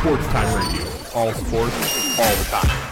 Sports Time Radio. All sports, all the time.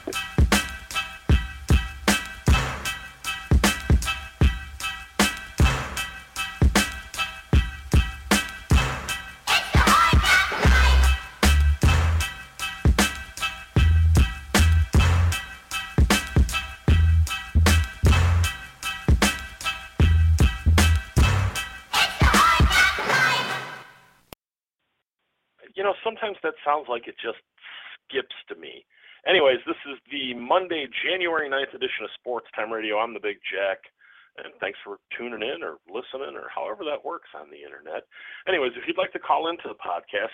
Sometimes that sounds like it just skips to me. Anyways, this is the Monday, January 9th edition of Sports Time Radio. I'm the Big Jack, and thanks for tuning in or listening or however that works on the internet. Anyways, if you'd like to call into the podcast,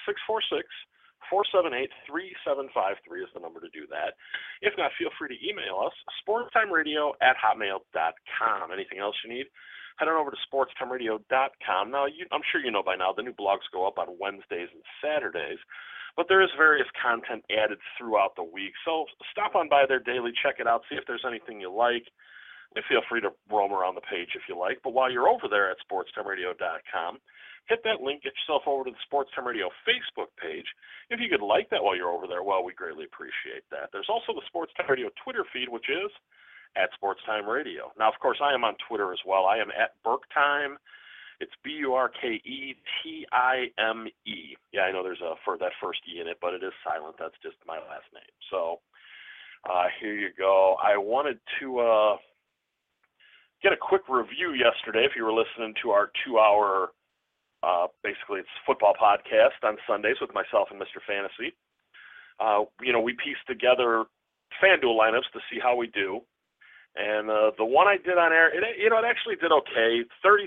646-478-3753 is the number to do that. If not, feel free to email us, sportstimeradio@hotmail.com. Anything else you need? Head on over to sportstimeradio.com. Now, I'm sure you know by now the new blogs go up on Wednesdays and Saturdays, but there is various content added throughout the week. So stop on by there daily, check it out, see if there's anything you like, and feel free to roam around the page if you like. But while you're over there at sportstimeradio.com, hit that link, get yourself over to the Sports Time Radio Facebook page. If you could like that while you're over there, well, we greatly appreciate that. There's also the Sports Time Radio Twitter feed, which is at Sports Time Radio. Now, of course, I am on Twitter as well. I am at Burktime. It's Burketime. Yeah, I know there's that first E in it, but it is silent. That's just my last name. So here you go. I wanted to get a quick review yesterday. If you were listening to our 2-hour, basically it's football podcast on Sundays with myself and Mr. Fantasy. We pieced together FanDuel lineups to see how we do. And the one I did on air, it actually did okay.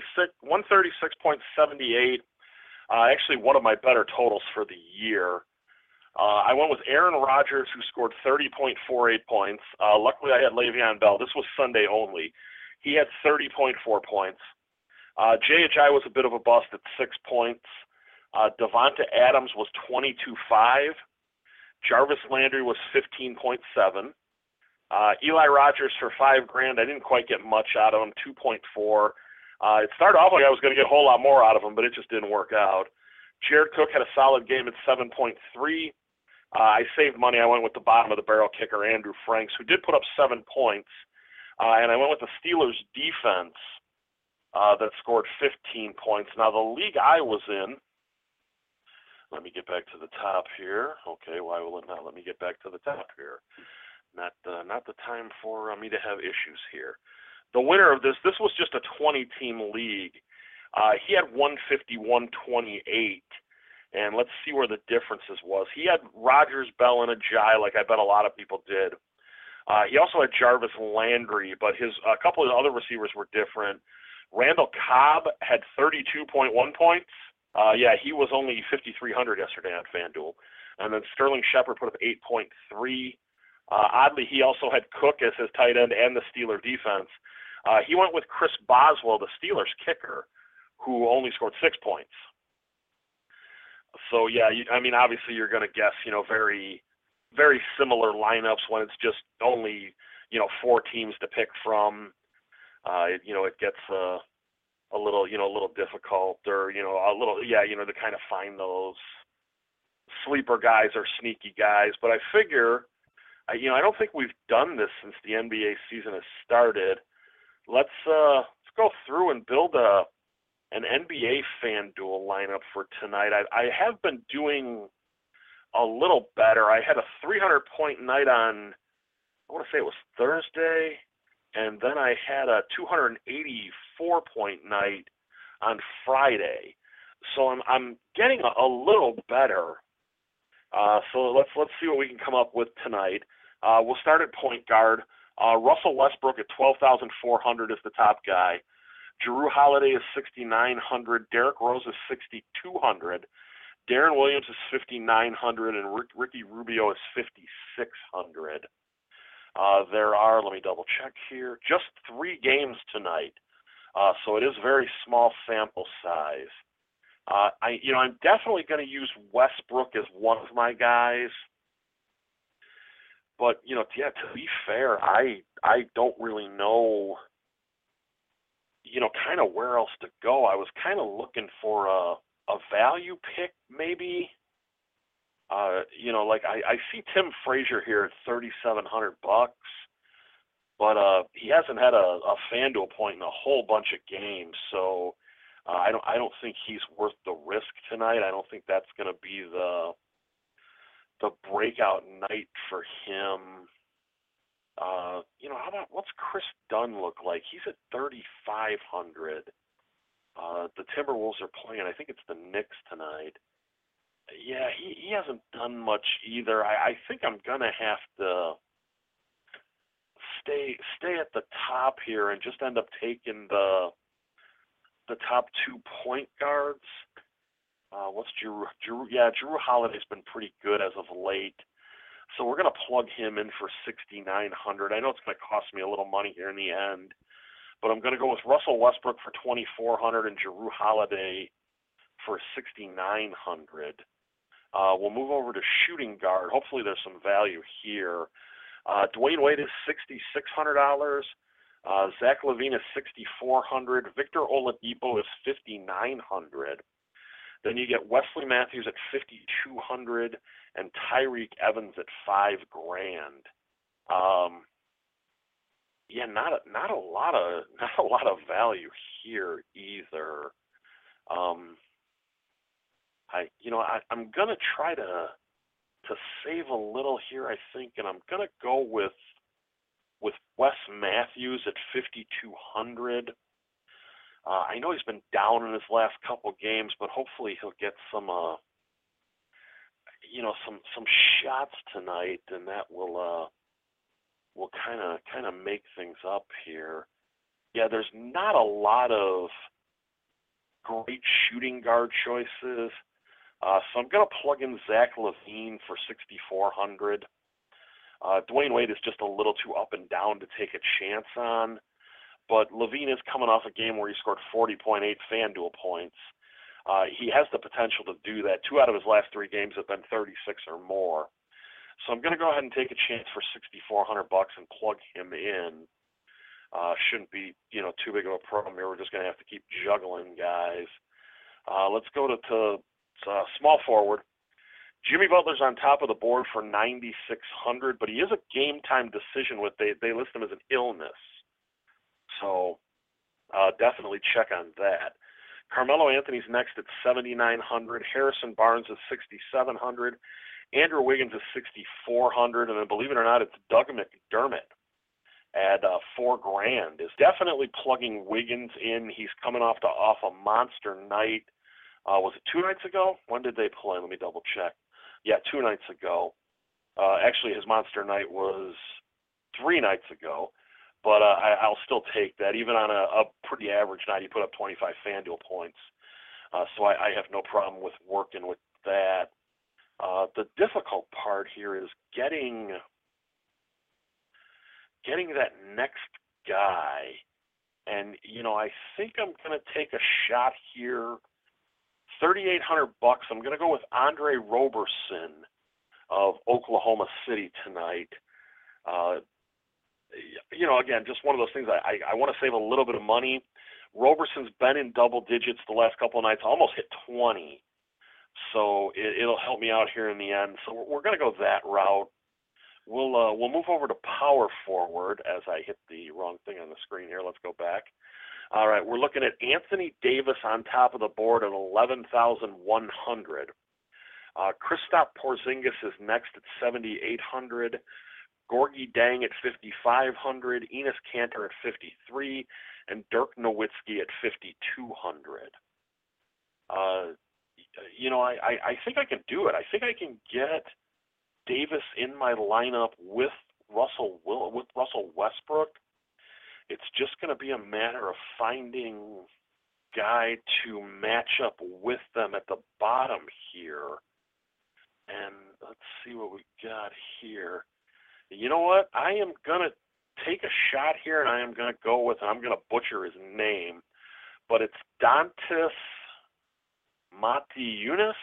136.78. Actually, one of my better totals for the year. I went with Aaron Rodgers, who scored 30.48 points. Luckily, I had Le'Veon Bell. This was Sunday only. He had 30.4 points. J.H.I. was a bit of a bust at 6 points. Devonta Adams was 22.5. Jarvis Landry was 15.7. Eli Rogers for $5,000. I didn't quite get much out of him, 2.4. It started off like I was going to get a whole lot more out of him, but it just didn't work out. Jared Cook had a solid game at 7.3. I saved money. I went with the bottom of the barrel kicker, Andrew Franks, who did put up 7 points. And I went with the Steelers defense that scored 15 points. Now, the league I was in, let me get back to the top here. Okay, why will it not let me get back to the top here? Not the time for me to have issues here. The winner of this was just a 20-team league. He had 151.28, and let's see where the differences was. He had Rodgers, Bell, and Ajayi, like I bet a lot of people did. He also had Jarvis Landry, but a couple of other receivers were different. Randall Cobb had 32.1 points. He was only 5,300 yesterday on FanDuel. And then Sterling Shepard put up 8.3. Oddly, he also had Cook as his tight end and the Steeler defense. He went with Chris Boswell, the Steelers kicker, who only scored 6 points. So, obviously you're going to guess, very, very similar lineups when it's just only, 4 teams to pick from. It gets a little difficult, or, to kind of find those sleeper guys or sneaky guys. But I figure, I don't think we've done this since the NBA season has started. Let's go through and build an NBA FanDuel lineup for tonight. I have been doing a little better. I had a 300-point night on, I want to say it was Thursday, and then I had a 284-point night on Friday. So I'm getting a little better. So let's see what we can come up with tonight. We'll start at point guard. Russell Westbrook at 12,400 is the top guy. Jrue Holiday is 6,900. Derrick Rose is 6,200. Darren Williams is 5,900, and Ricky Rubio is 5,600. There are, let me double check here, just 3 games tonight. So it is very small sample size. I'm definitely going to use Westbrook as one of my guys. But, to be fair, I don't really know, kind of where else to go. I was kind of looking for a value pick, maybe. Like I see Tim Frazier here at $3,700, but he hasn't had a FanDuel point in a whole bunch of games, so I don't think he's worth the risk tonight. I don't think that's going to be the breakout night for him. How about what's Chris Dunn look like? He's at 3,500. The Timberwolves are playing. I think it's the Knicks tonight. Yeah, he hasn't done much either. I think I'm gonna have to stay at the top here and just end up taking the top 2 point guards. What's Drew? Yeah, Drew Holiday's been pretty good as of late. So we're going to plug him in for 6,900. I know it's going to cost me a little money here in the end, but I'm going to go with Russell Westbrook for 2,400 and Drew Holiday for 6,900. We'll move over to shooting guard. Hopefully there's some value here. Dwayne Wade is $6,600. Zach LaVine is $6,400. Victor Oladipo is $5,900. Then you get Wesley Matthews at $5,200 and Tyreek Evans at $5,000. Not a lot of value here either. I'm gonna try to save a little here, I think, and I'm gonna go with Wes Matthews at $5,200. I know he's been down in his last couple games, but hopefully he'll get some shots tonight, and that will kind of make things up here. Yeah, there's not a lot of great shooting guard choices, so I'm going to plug in Zach LaVine for $6,400. Dwayne Wade is just a little too up and down to take a chance on. But LaVine is coming off a game where he scored 40.8 FanDuel points. He has the potential to do that. 2 out of his last 3 games have been 36 or more. So I'm going to go ahead and take a chance for $6,400 and plug him in. Shouldn't be, too big of a problem here. We're just going to have to keep juggling guys. Let's go to small forward. Jimmy Butler's on top of the board for $9,600, but he is a game-time decision they list him as an illness. So definitely check on that. Carmelo Anthony's next at $7,900. Harrison Barnes is $6,700. Andrew Wiggins is $6,400. And then, believe it or not, it's Doug McDermott at $4,000. Is definitely plugging Wiggins in. He's coming off a monster night. Was it 2 nights ago? When did they play? Let me double check. Yeah, 2 nights ago. Actually, his monster night was 3 nights ago. But I'll still take that. Even on a pretty average night, he put up 25 FanDuel points. So I have no problem with working with that. The difficult part here is getting that next guy. And, I think I'm going to take a shot here. $3,800. I'm going to go with Andre Roberson of Oklahoma City tonight. Again, just one of those things. I want to save a little bit of money. Roberson's been in double digits the last couple of nights, almost hit 20. So it'll help me out here in the end. So we're going to go that route. We'll move over to power forward as I hit the wrong thing on the screen here. Let's go back. All right, we're looking at Anthony Davis on top of the board at $11,100. Kristaps Porzingis is next at $7,800. Gorgie Dang at $5,500, Enes Kanter at $53,000, and Dirk Nowitzki at $5,200. I think I can do it. I think I can get Davis in my lineup with Russell Westbrook. It's just going to be a matter of finding guy to match up with them at the bottom here. And let's see what we got here. You know what? I am going to take a shot here, and I am going to go with, and I'm going to butcher his name, but it's Dantas Montijunas.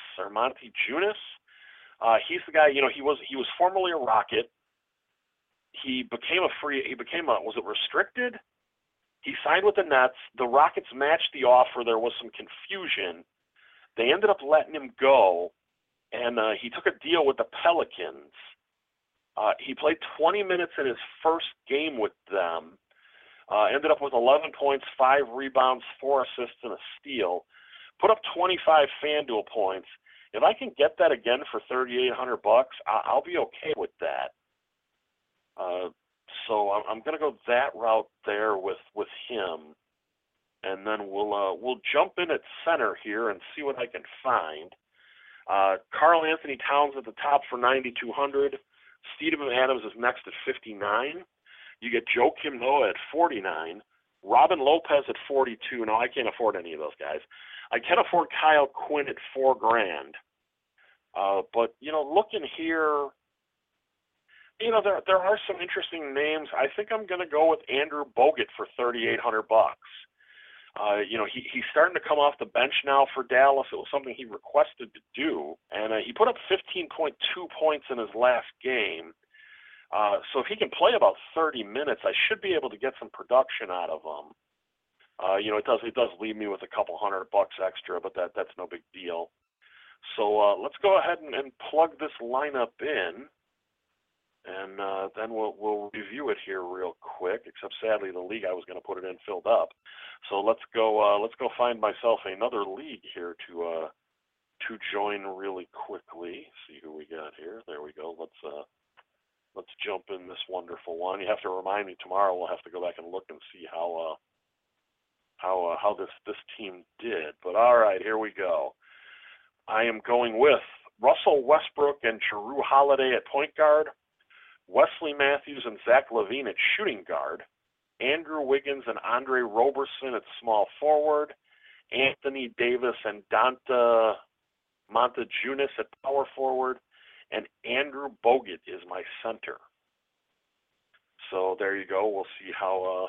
He's the guy, he was formerly a Rocket. He became was it restricted? He signed with the Nets. The Rockets matched the offer. There was some confusion. They ended up letting him go. and he took a deal with the Pelicans. He played 20 minutes in his first game with them, ended up with 11 points, 5 rebounds, 4 assists, and a steal, put up 25 FanDuel points. If I can get that again for $3,800, I'll be okay with that. So I'm going to go that route there with him, and then we'll jump in at center here and see what I can find. Karl Anthony Towns at the top for 9,200. Steven Adams is next at 59. You get Joakim Noah at 49. Robin Lopez at 42. No, I can't afford any of those guys. I can afford Kyle Quinn at $4,000. But looking here, there are some interesting names. I think I'm going to go with Andrew Bogut for $3,800. He's starting to come off the bench now for Dallas. It was something he requested to do, and he put up 15.2 points in his last game. So if he can play about 30 minutes, I should be able to get some production out of him. It does leave me with a couple $100 extra, but that's no big deal. So let's go ahead and plug this lineup in, and then we'll review it here real quick. Except sadly, the league I was going to put it in filled up. So let's go find myself another league here to join really quickly. See who we got here. There we go. Let's jump in this wonderful one. You have to remind me tomorrow. We'll have to go back and look and see how this team did. But all right, here we go. I am going with Russell Westbrook and Jrue Holiday at point guard, Wesley Matthews and Zach LaVine at shooting guard, Andrew Wiggins and Andre Roberson at small forward, Anthony Davis and Donta Montejunas at power forward, and Andrew Bogut is my center. So there you go. We'll see how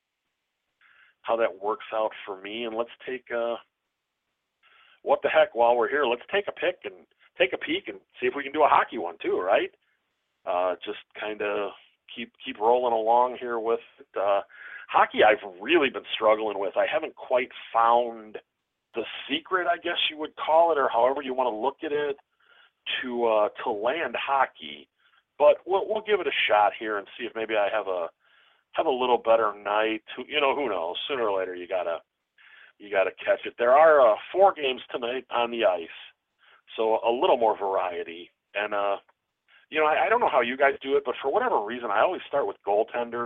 that works out for me. And let's take what the heck, while we're here, let's take a peek and see if we can do a hockey one too, right? Just kind of keep rolling along here with hockey. I've really been struggling with. I haven't quite found the secret, I guess you would call it, or however you want to look at it, to land hockey. But we'll give it a shot here and see if maybe I have a little better night. Who knows? Sooner or later you gotta catch it. There are 4 games tonight on the ice, so a little more variety. And I don't know how you guys do it, but for whatever reason, I always start with goaltenders.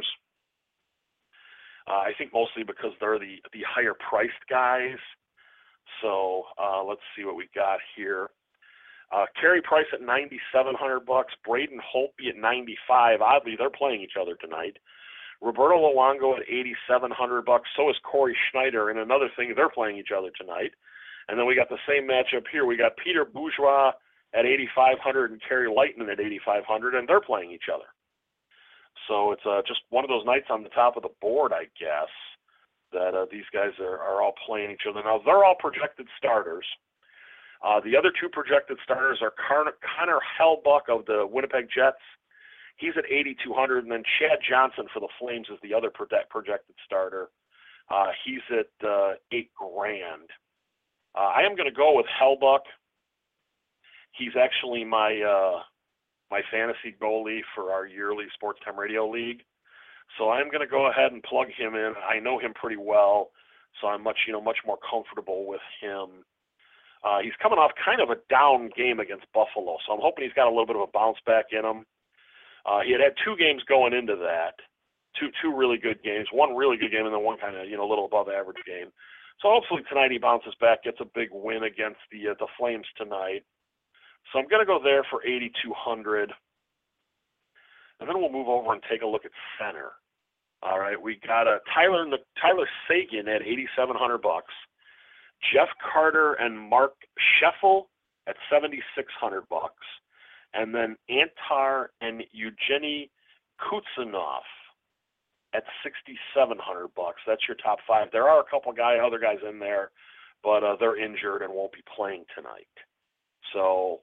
I think mostly because they're the higher priced guys. So let's see what we got here. Carey Price at $9,700. Braden Holtby at $95. Oddly, they're playing each other tonight. Roberto Luongo at $8,700. So is Corey Schneider. And another thing, they're playing each other tonight. And then we got the same matchup here. We got Peter Bourgeois at $8,500 and Kerry Lightman at $8,500, and they're playing each other. So it's just one of those nights on the top of the board, I guess, that these guys are all playing each other. Now, they're all projected starters. The other 2 projected starters are Connor Hellbuck of the Winnipeg Jets. He's at $8,200, and then Chad Johnson for the Flames is the other projected starter. He's at $8,000. I am going to go with Hellbuck. He's actually my fantasy goalie for our yearly Sports Time Radio League. So I'm going to go ahead and plug him in. I know him pretty well, so I'm much more comfortable with him. He's coming off kind of a down game against Buffalo, so I'm hoping he's got a little bit of a bounce back in him. He had 2 games going into that, two really good games, one really good game and then one kind of a little above average game. So hopefully tonight he bounces back, gets a big win against the Flames tonight. So I'm going to go there for $8,200. And then we'll move over and take a look at center. All right, we got Tyler Seguin at $8,700. Jeff Carter and Mark Scheffel at $7,600. And then Antar and Evgeny Kuzminov at $6,700. That's your top 5. There are a couple other guys in there, but they're injured and won't be playing tonight. So,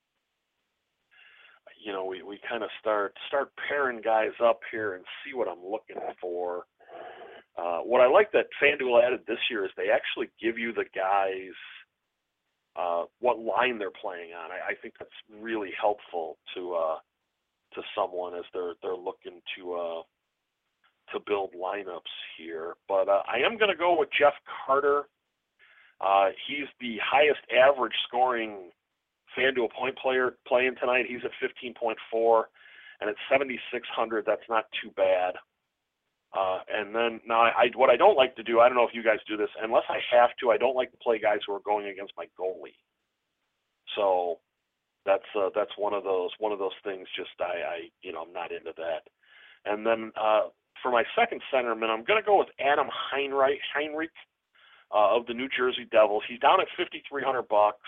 we kind of start pairing guys up here and see what I'm looking for. What I like that FanDuel added this year is they actually give you the guys what line they're playing on. I think that's really helpful to someone as they're looking to build lineups here. But I am going to go with Jeff Carter. He's the highest average scoring FanDuel point player playing tonight. He's at 15.4, and at 7,600, that's not too bad. And then now, what I don't like to do, I don't know if you guys do this, unless I have to, I don't like to play guys who are going against my goalie. So that's one of those things. Just I'm not into that. And then for my second centerman, I'm going to go with Adam Heinrich of the New Jersey Devils. He's down at $5,300.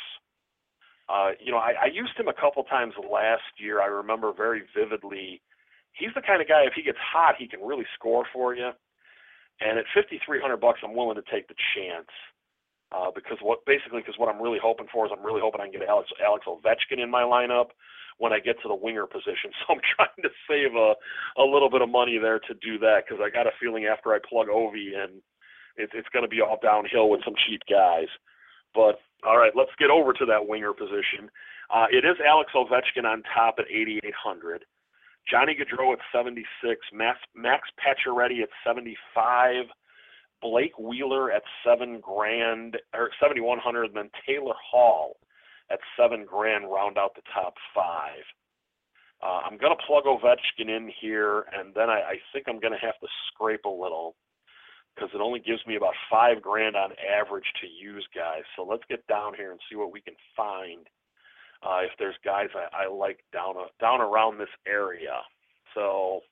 I used him a couple times last year. I remember very vividly. He's the kind of guy, if he gets hot, he can really score for you. And at $5,300, I'm willing to take the chance because what I'm really hoping for is I'm really hoping I can get Alex Ovechkin in my lineup when I get to the winger position. So I'm trying to save a little bit of money there to do that because I got a feeling after I plug Ovi in, it's going to be all downhill with some cheap guys. But, all right, let's get over to that winger position. It is Alex Ovechkin on top at $8,800. Johnny Gaudreau at 76, Max Pacioretty at 75, Blake Wheeler at $7,000 or $7,100, and then Taylor Hall at $7,000 round out the top five. I'm going to plug Ovechkin in here, and then I think I'm going to have to scrape a little because it only gives me about $5,000 on average to use guys. So let's get down here and see what we can find. If there's guys I like down around this area. So,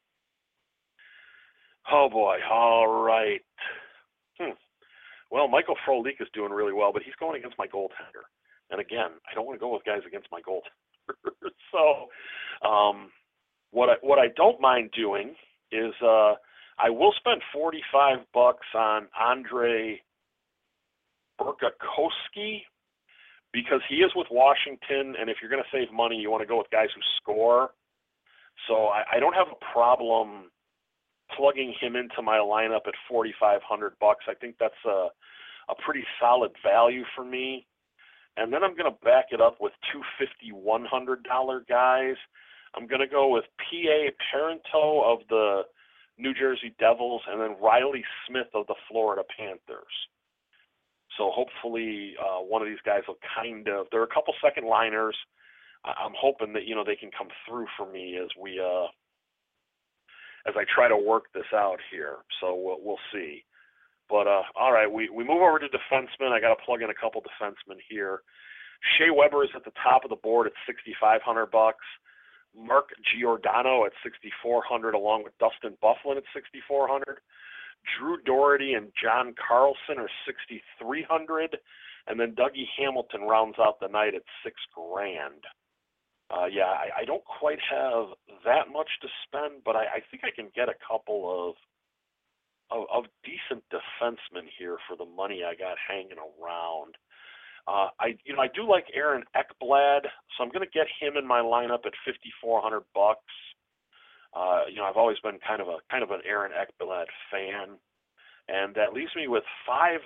oh boy, all right. Well, Michael Frolik is doing really well, but he's going against my goaltender. And again, I don't want to go with guys against my goaltender. So, what I don't mind doing is I will spend $45 on Andre Burakovsky, because he is with Washington, and if you're going to save money, you want to go with guys who score. So I don't have a problem plugging him into my lineup at $4,500. I think that's a pretty solid value for me. And then I'm going to back it up with two $5,100 guys. I'm going to go with P.A. Parento of the New Jersey Devils, and then Riley Smith of the Florida Panthers. So hopefully one of these guys will there are a couple second liners. I'm hoping that, they can come through for me as I try to work this out here. So we'll see. But all right, we move over to defensemen. I got to plug in a couple defensemen here. Shea Weber is at the top of the board at $6,500. Mark Giordano at $6,400, along with Dustin Byfuglien at $6,400. Drew Doherty and John Carlson are $6,300, and then Dougie Hamilton rounds out the night at $6,000. I don't quite have that much to spend, but I think I can get a couple of decent defensemen here for the money I got hanging around. I do like Aaron Ekblad, so I'm going to get him in my lineup at $5,400. I've always been kind of an Aaron Ekblad fan, and that leaves me with $5,000.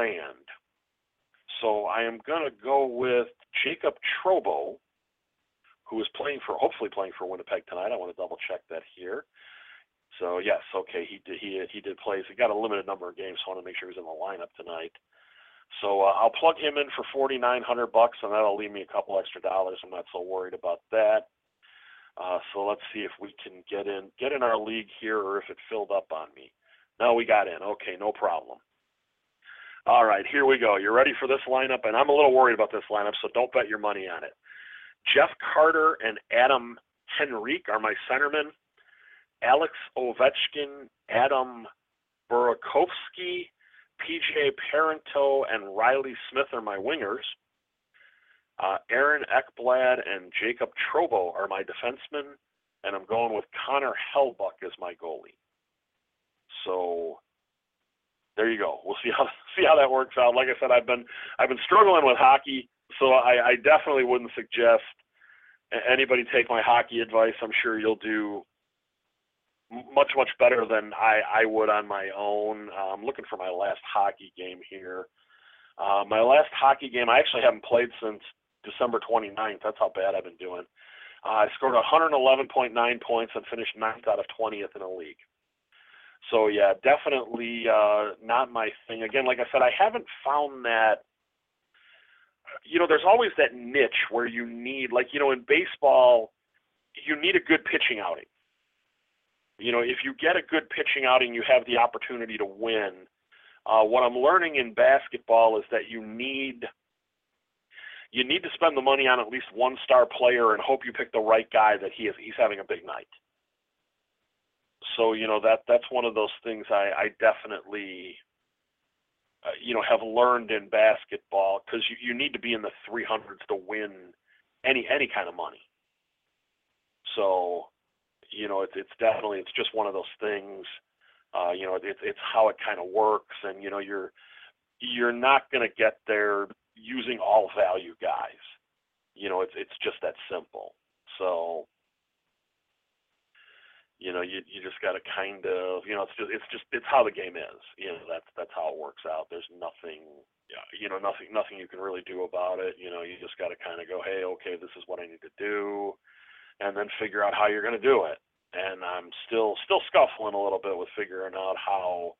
So I am going to go with Jacob Trobo, who is hopefully playing for Winnipeg tonight. I want to double check that here. So yes, okay, he did play. So he got a limited number of games, so I want to make sure he's in the lineup tonight. So I'll plug him in for $4,900, and that'll leave me a couple extra dollars. I'm not so worried about that. So let's see if we can get in our league here, or if it filled up on me. No, we got in. Okay, no problem. All right, here we go. You ready for this lineup? And I'm a little worried about this lineup, so don't bet your money on it. Jeff Carter and Adam Henrique are my centermen. Alex Ovechkin, Adam Burakovsky, P.J. Parento, and Riley Smith are my wingers. Aaron Ekblad and Jacob Trobo are my defensemen, and I'm going with Connor Hellbuck as my goalie. So there you go. We'll see how that works out. Like I said, I've been struggling with hockey, so I definitely wouldn't suggest anybody take my hockey advice. I'm sure you'll do much better than I would on my own. I'm looking for my last hockey game here. My last hockey game, I actually haven't played since December 29th. That's how bad I've been doing. I scored 111.9 points and finished 9th out of 20th in the league. So, yeah, definitely not my thing. Again, like I said, I haven't found that, there's always that niche where you need, in baseball, you need a good pitching outing. If you get a good pitching outing, you have the opportunity to win. What I'm learning in basketball is that you need to spend the money on at least one star player and hope you pick the right guy that he's having a big night. So, that's one of those things I definitely, have learned in basketball, because you need to be in the 300s to win any kind of money. So, it's just one of those things. It's how it kind of works, and you're not going to get there using all value guys. It's just that simple. So, you just got to kind of, it's how the game is. That's how it works out. There's nothing, nothing you can really do about it. You just got to kind of go, hey, okay, this is what I need to do, and then figure out how you're going to do it. And I'm still scuffling a little bit with figuring out how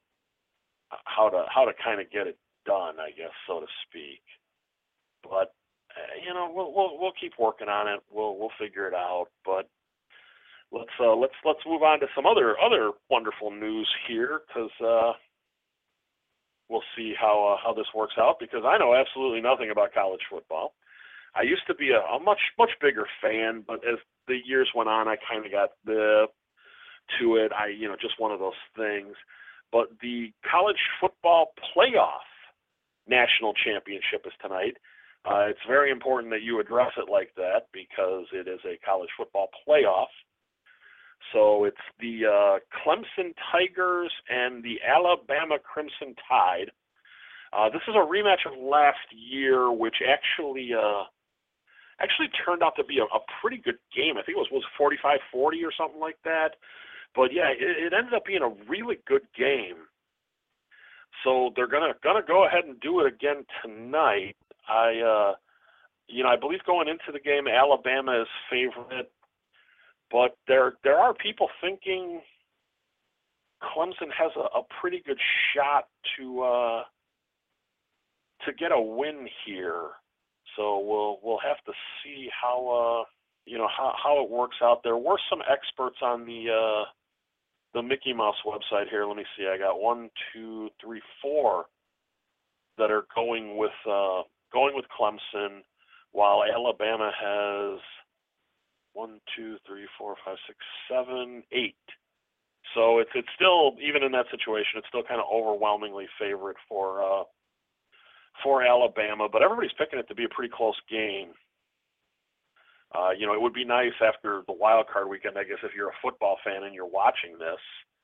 to kind of get it done, I guess, so to speak. But we'll keep working on it. We'll figure it out. But let's move on to some other wonderful news here, because we'll see how this works out, because I know absolutely nothing about college football. I used to be a much bigger fan, but as the years went on, I kind of got to it. Just one of those things. But the college football playoff national championship is tonight. It's very important that you address it like that, because it is a college football playoff. So it's the Clemson Tigers and the Alabama Crimson Tide. This is a rematch of last year, which actually turned out to be a pretty good game. I think it was 45-40 or something like that. But yeah, it ended up being a really good game. So they're gonna go ahead and do it again tonight. I believe going into the game, Alabama is favorite, but there are people thinking Clemson has a pretty good shot to get a win here. So we'll have to see how it works out. There were some experts on the Mickey Mouse website here. Let me see. I got 1, 2, 3, 4 that are going with Clemson, while Alabama has 1, 2, 3, 4, 5, 6, 7, 8. So it's still, even in that situation, it's still kind of overwhelmingly favorite for Alabama, but everybody's picking it to be a pretty close game. It would be nice after the wild card weekend, I guess, if you're a football fan and you're watching this,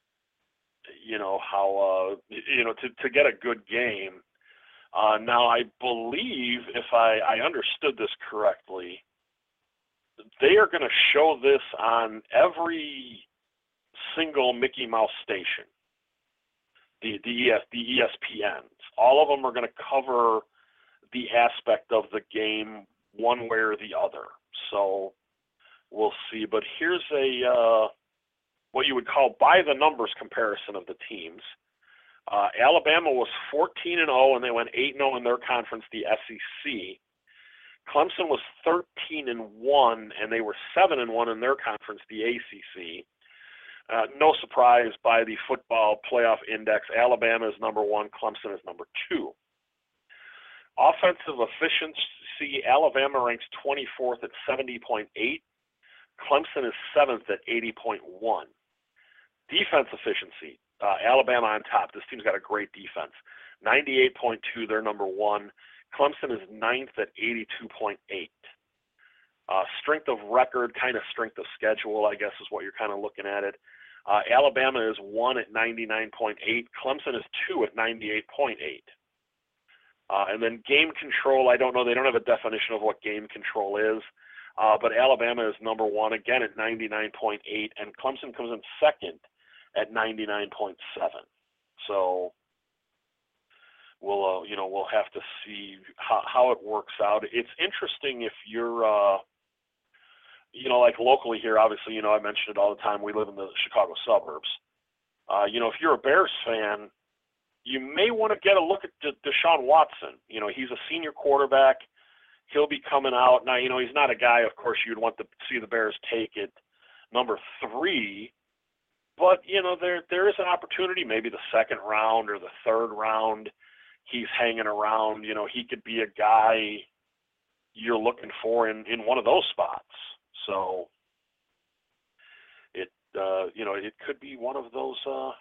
to get a good game. Now, I believe, if I understood this correctly, they are going to show this on every single Mickey Mouse station, the ESPNs. All of them are going to cover the aspect of the game one way or the other. So we'll see. But here's a what you would call by the numbers comparison of the teams. Alabama was 14-0, and they went 8-0 in their conference, the SEC. Clemson was 13-1, and they were 7-1 in their conference, the ACC. No surprise by the football playoff index. Alabama is number 1, Clemson is number 2. Offensive efficiency, Alabama ranks 24th at 70.8. Clemson is 7th at 80.1. Defense efficiency, Alabama on top. This team's got a great defense. 98.2, they're number 1. Clemson is 9th at 82.8. Strength of record, kind of strength of schedule, I guess, is what you're kind of looking at it. Alabama is 1 at 99.8. Clemson is 2 at 98.8. And then game control, I don't know. They don't have a definition of what game control is. But Alabama is number 1, again, at 99.8. And Clemson comes in second at 99.7. So we'll have to see how it works out. It's interesting if you're, like locally here, obviously, I mention it all the time. We live in the Chicago suburbs. If you're a Bears fan, you may want to get a look at Deshaun Watson. He's a senior quarterback. He'll be coming out. Now, he's not a guy, of course, you'd want to see the Bears take at number 3. But, there is an opportunity, maybe the second round or the third round. He's hanging around. He could be a guy you're looking for in one of those spots. So it could be one of those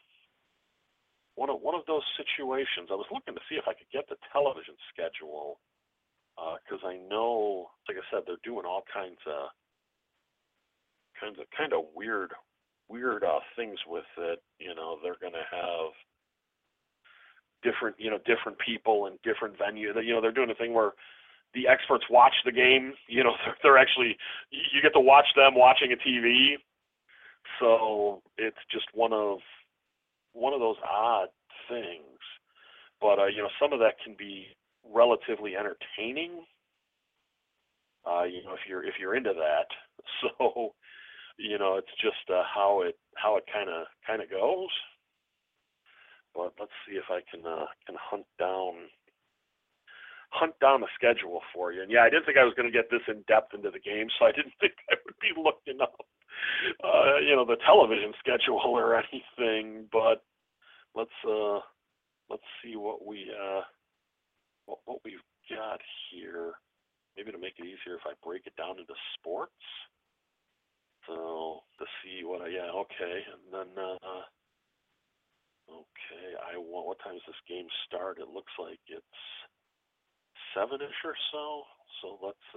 one of those situations. I was looking to see if I could get the television schedule because I know, like I said, they're doing all kinds of weird things with it. They're going to have different people in different venues. They're doing a thing where the experts watch the game. They're actually, you get to watch them watching a TV. So it's just one of those odd things. But some of that can be relatively entertaining. If you're into that. So it's just how it kind of goes. But let's see if I can hunt down the schedule for you. And yeah, I didn't think I was going to get this in depth into the game, so I didn't think I would be looking up the television schedule or anything. But let's see what we've got here. Maybe to make it easier if I break it down into sports. So to see what okay, and then what time does this game start? It looks like it's 7-ish or so. So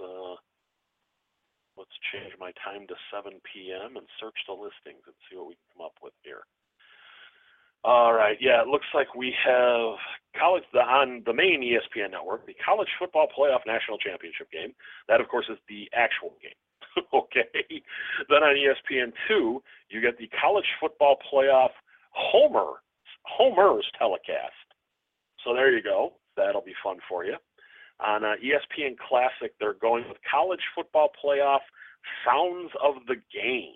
let's change my time to 7 p.m. and search the listings and see what we can come up with here. All right, yeah, it looks like we have on the main ESPN network, the College Football Playoff National Championship game. That, of course, is the actual game. Okay. Then on ESPN2, you get the College Football Playoff Homers telecast. So there you go. That'll be fun for you. On ESPN Classic, they're going with College Football Playoff Sounds of the Game.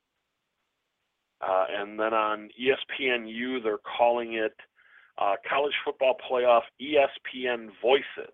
And then on ESPNU, they're calling it College Football Playoff ESPN Voices.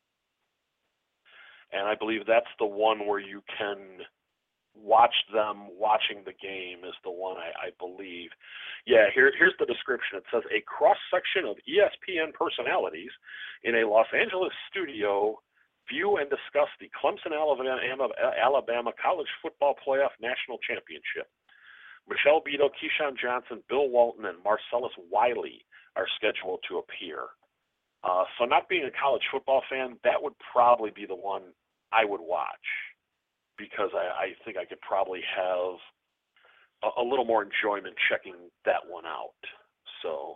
And I believe that's the one where you can watch them watching the game is the one I believe. Yeah, here's the description. It says, a cross-section of ESPN personalities in a Los Angeles studio view and discuss the Clemson, Alabama College Football Playoff National Championship. Michelle Beadle, Keyshawn Johnson, Bill Walton, and Marcellus Wiley are scheduled to appear. So not being a college football fan, that would probably be the one I would watch because I think I could probably have a little more enjoyment checking that one out. So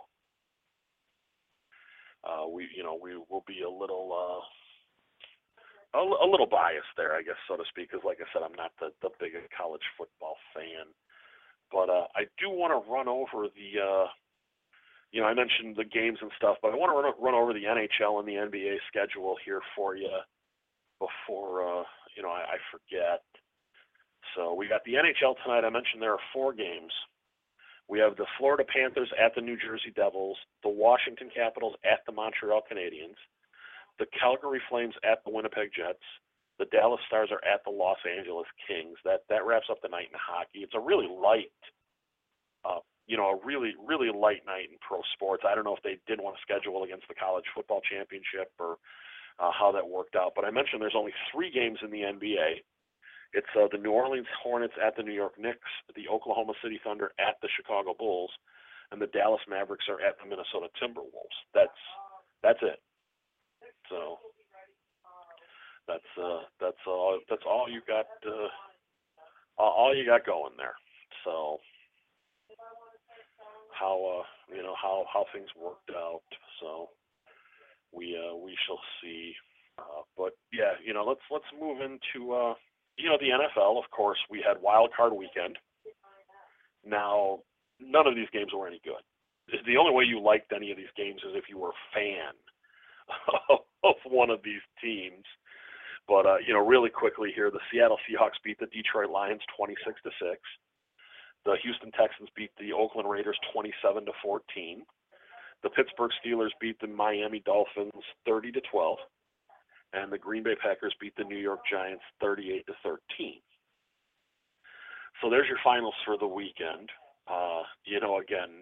we will be a little biased there, I guess, so to speak, because like I said, I'm not the biggest college football fan. But I do want to run over the I mentioned the games and stuff, but I want to run over the NHL and the NBA schedule here for you before I forget. So we got the NHL tonight. I mentioned there are 4 games. We have the Florida Panthers at the New Jersey Devils, the Washington Capitals at the Montreal Canadiens, the Calgary Flames at the Winnipeg Jets, the Dallas Stars are at the Los Angeles Kings. That wraps up the night in hockey. It's a really light, a really light night in pro sports. I don't know if they didn't want to schedule against the College Football Championship or how that worked out. But I mentioned there's only 3 games in the NBA. It's the New Orleans Hornets at the New York Knicks, the Oklahoma City Thunder at the Chicago Bulls, and the Dallas Mavericks are at the Minnesota Timberwolves. That's it. So that's all you got. All you got going there. So how things worked out. So we shall see. But yeah, let's move into the NFL. Of course, we had Wild Card Weekend. Now, none of these games were any good. The only way you liked any of these games is if you were a fan of one of these teams. But really quickly here, the Seattle Seahawks beat the Detroit Lions 26-6. The Houston Texans beat the Oakland Raiders 27-14. The Pittsburgh Steelers beat the Miami Dolphins 30-12, and the Green Bay Packers beat the New York Giants 38-13. So there's your finals for the weekend. Again,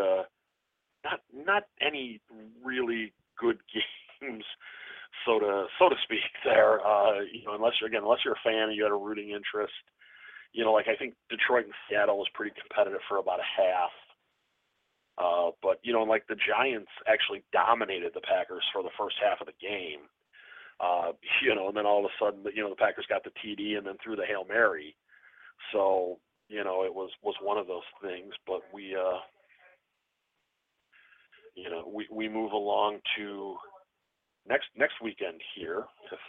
not any really good games, so to speak. There, unless you're a fan and you had a rooting interest. I think Detroit and Seattle was pretty competitive for about a half. But the Giants actually dominated the Packers for the first half of the game. And then all of a sudden, the Packers got the TD and then threw the Hail Mary. So, it was one of those things. But we move along to next weekend here.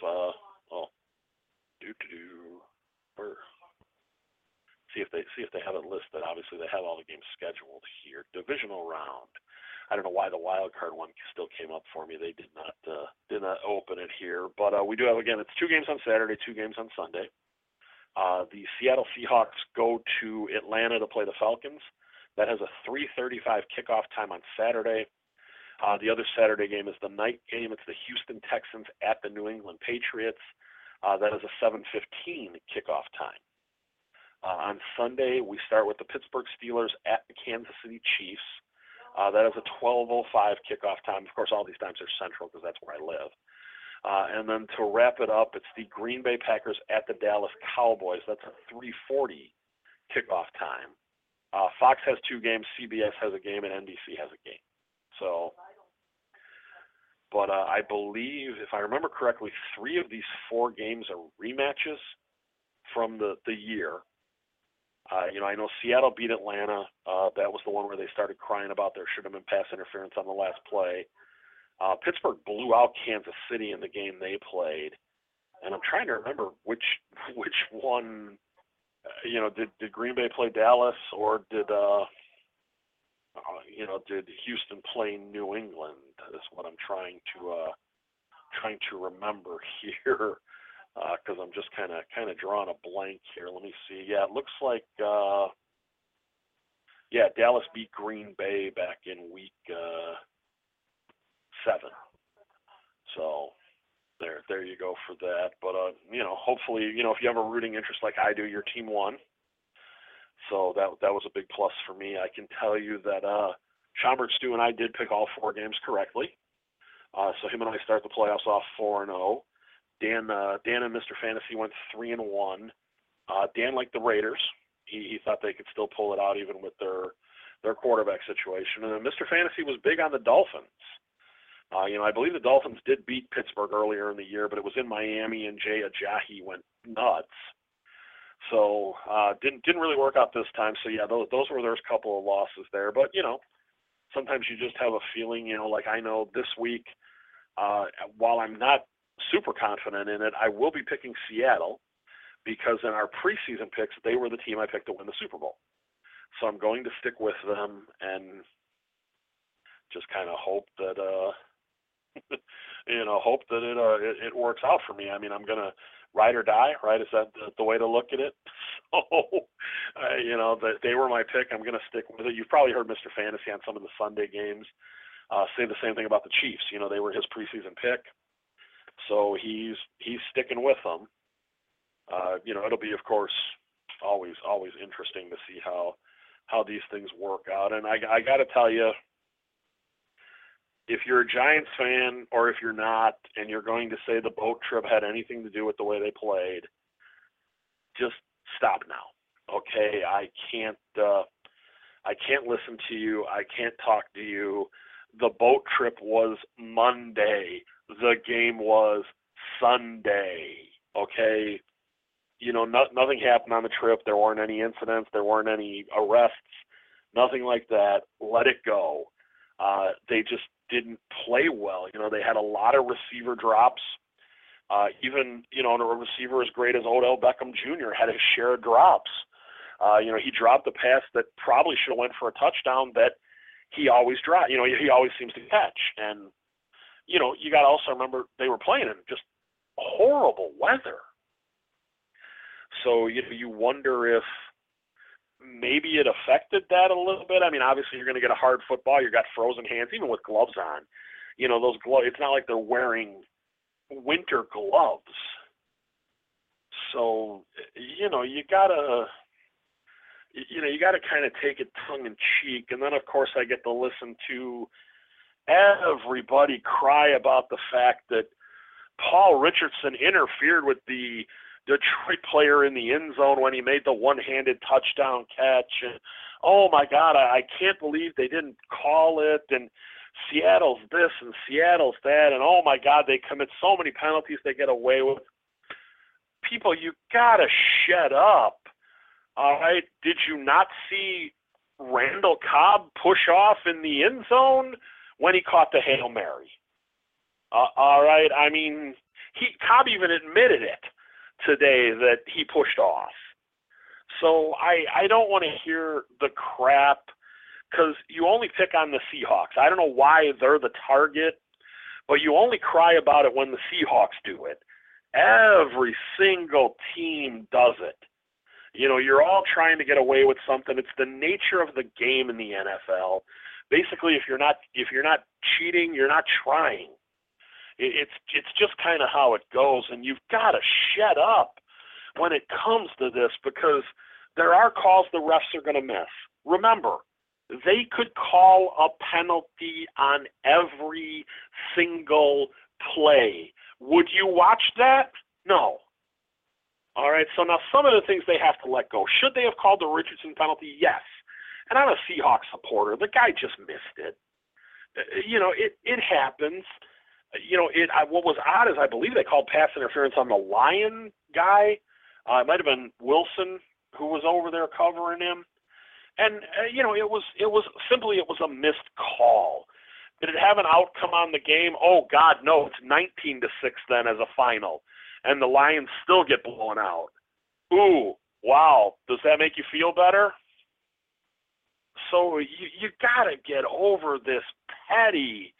See if they have it listed. Obviously, they have all the games scheduled here. Divisional round. I don't know why the wild card one still came up for me. They did not open it here, but we do have, again, it's 2 games on Saturday, 2 games on Sunday. The Seattle Seahawks go to Atlanta to play the Falcons. That has a 3:35 kickoff time on Saturday. The other Saturday game is the night game. It's the Houston Texans at the New England Patriots. That is a 7:15 kickoff time. On Sunday, we start with the Pittsburgh Steelers at the Kansas City Chiefs. That is a 12:05 kickoff time. Of course, all these times are central because that's where I live. And then to wrap it up, it's the Green Bay Packers at the Dallas Cowboys. That's a 3:40 kickoff time. Fox has 2 games, CBS has a game, and NBC has a game. So, but I believe, if I remember correctly, 3 of these 4 games are rematches from the year. I know Seattle beat Atlanta. That was the one where they started crying about there should have been pass interference on the last play. Pittsburgh blew out Kansas City in the game they played, and I'm trying to remember which one. Did Green Bay play Dallas, or did Houston play New England? Is what I'm trying to remember here. Because I'm just kind of drawing a blank here. Let me see. Yeah, it looks like Dallas beat Green Bay back in week 7. So there you go for that. But hopefully, if you have a rooting interest like I do, your team won. So that was a big plus for me. I can tell you that Schomburg Stu and I did pick all 4 games correctly. So him and I start the playoffs off 4-0. Dan and Mr. Fantasy went 3-1. Dan liked the Raiders. He thought they could still pull it out even with their quarterback situation. And then Mr. Fantasy was big on the Dolphins. I believe the Dolphins did beat Pittsburgh earlier in the year, but it was in Miami, and Jay Ajayi went nuts. So didn't really work out this time. So yeah, those were there's a couple of losses there. But sometimes you just have a feeling. Like I know this week, while I'm not super confident in it, I will be picking Seattle because in our preseason picks, they were the team I picked to win the Super Bowl. So I'm going to stick with them and just kind of hope that it works out for me. I mean, I'm gonna ride or die, right? Is that the way to look at it? So, that they were my pick. I'm gonna stick with it. You've probably heard Mr. Fantasy on some of the Sunday games say the same thing about the Chiefs. They were his preseason pick. So he's sticking with them. It'll be, of course, always interesting to see how these things work out. And I got to tell you, if you're a Giants fan or if you're not, and you're going to say the boat trip had anything to do with the way they played, just stop now. Okay, I can't listen to you. I can't talk to you. The boat trip was Monday. The game was Sunday, okay? Nothing happened on the trip. There weren't any incidents. There weren't any arrests, nothing like that. Let it go. They just didn't play well. They had a lot of receiver drops. Even, a receiver as great as Odell Beckham Jr. had his share of drops. He dropped a pass that probably should have went for a touchdown that he always drops. He always seems to catch. And you got to also remember they were playing in just horrible weather. So you wonder if maybe it affected that a little bit. I mean, obviously you're going to get a hard football. You got frozen hands, even with gloves on. Those gloves. It's not like they're wearing winter gloves. So you gotta kind of take it tongue in cheek. And then of course I get to listen to everybody cry about the fact that Paul Richardson interfered with the Detroit player in the end zone when he made the one-handed touchdown catch. And, oh, my God, I can't believe they didn't call it. And Seattle's this and Seattle's that. And, oh, my God, they commit so many penalties they get away with. People, you got to shut up. All right? Did you not see Randall Cobb push off in the end zone when he caught the Hail Mary? All right? I mean, Cobb even admitted it today that he pushed off. So I don't want to hear the crap because you only pick on the Seahawks. I don't know why they're the target, but you only cry about it when the Seahawks do it. Every single team does it. You're all trying to get away with something. It's the nature of the game in the NFL. Basically, if you're not cheating, you're not trying. It's just kind of how it goes, and you've got to shut up when it comes to this because there are calls the refs are going to miss. Remember, they could call a penalty on every single play. Would you watch that? No. All right, so now some of the things they have to let go. Should they have called the Richardson penalty? Yes. And I'm a Seahawks supporter. The guy just missed it. It happens. What was odd is I believe they called pass interference on the Lion guy. It might have been Wilson who was over there covering him. And, it was a missed call. Did it have an outcome on the game? Oh, God, no. It's 19-6 then as a final. And the Lions still get blown out. Ooh, wow. Does that make you feel better? So you got to get over this petty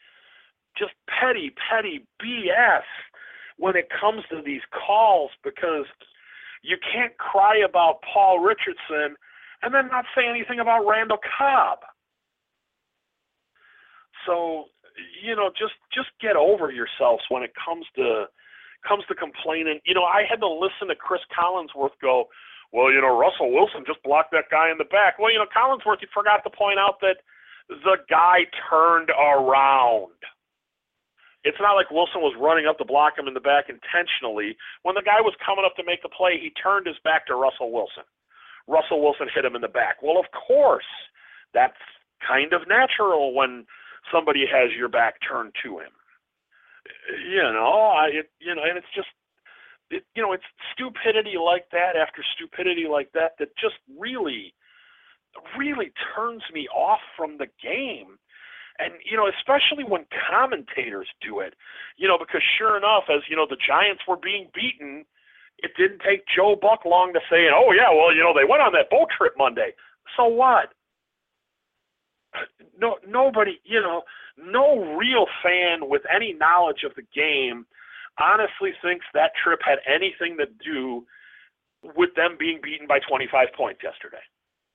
BS when it comes to these calls because you can't cry about Paul Richardson and then not say anything about Randall Cobb. So, just get over yourselves when it comes to complaining. I had to listen to Chris Collinsworth go, well, Russell Wilson just blocked that guy in the back. Well, Collinsworth, you forgot to point out that the guy turned around. It's not like Wilson was running up to block him in the back intentionally. When the guy was coming up to make the play, he turned his back to Russell Wilson. Russell Wilson hit him in the back. Well, of course, that's kind of natural when somebody has your back turned to him. And it's just, it's stupidity like that after stupidity like that just really, really turns me off from the game. And, especially when commentators do it, because sure enough, as, the Giants were being beaten, it didn't take Joe Buck long to say, oh, yeah, well, they went on that boat trip Monday. So what? No, nobody, no real fan with any knowledge of the game honestly thinks that trip had anything to do with them being beaten by 25 points yesterday.